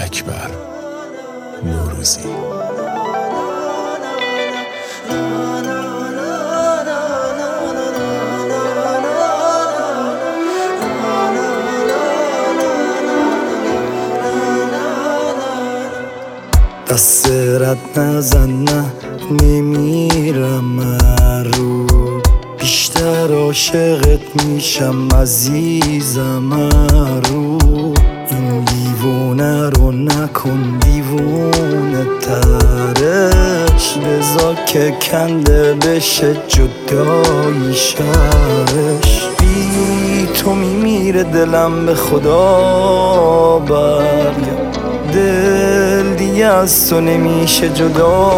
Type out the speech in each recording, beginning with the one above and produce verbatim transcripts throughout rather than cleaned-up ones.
اکبر نوروزی. دست رد نزن، نه نمیرم رو، بیشتر عاشقت میشم عزیزم رو. این دیوونه رو نکن دیوونه ترش، بذار که کنده بشه جدایی شرش. بی تو میمیره دلم به خدا برگرد، دل دیگه از تو نمیشه جدا.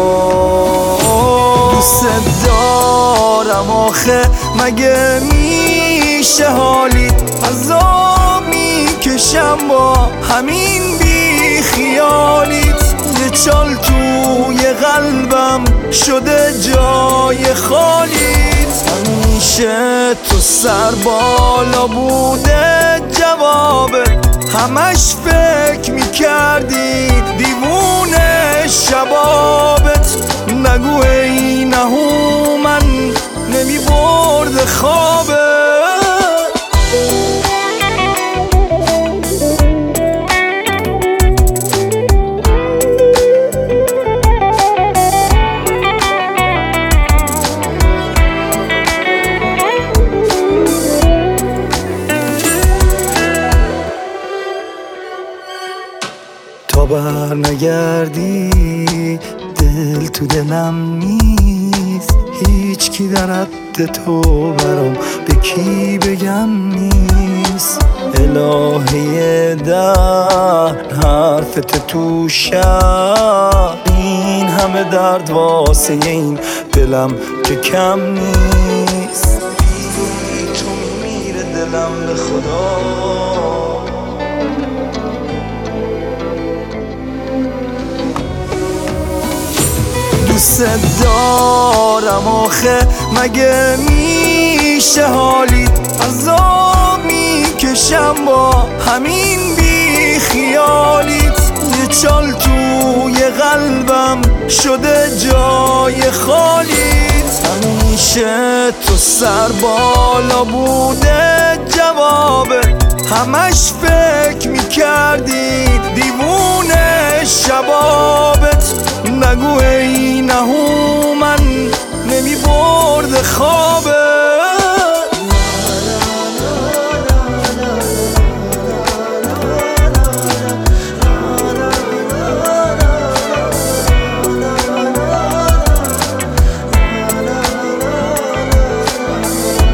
دوست دارم آخه مگه میشه حالیت، عذاب میکشم با همین بی خیالیت. یه چال توی قلبم شده جای خالیت، همیشه تو سر بالا بوده جوابت، همش فکر میکردی دیوونه شبابت. نگو ای نهومن نمیبرد خوابت. تا بر نگردی دل تو دلم نیست، هیچ کی در حد تو برام به کی بگم نیست. الهی در حرفت تو شب، این همه درد واسه این دلم که کم نیست. بی تو میمیره دلم به خدا. دوست دارم آخه مگه میشه حالیت، عذاب میکشم با همین بی خیالیت. یه چال توی قلبم شده جای خالیت، همیشه تو سر بالا بوده جوابت، همش فکر میکردی دیوونه شبابت. نگو ای نهومن نمیبرد خوابت.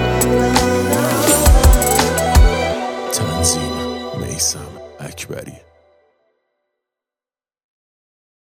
تنظیم میثم اکبری.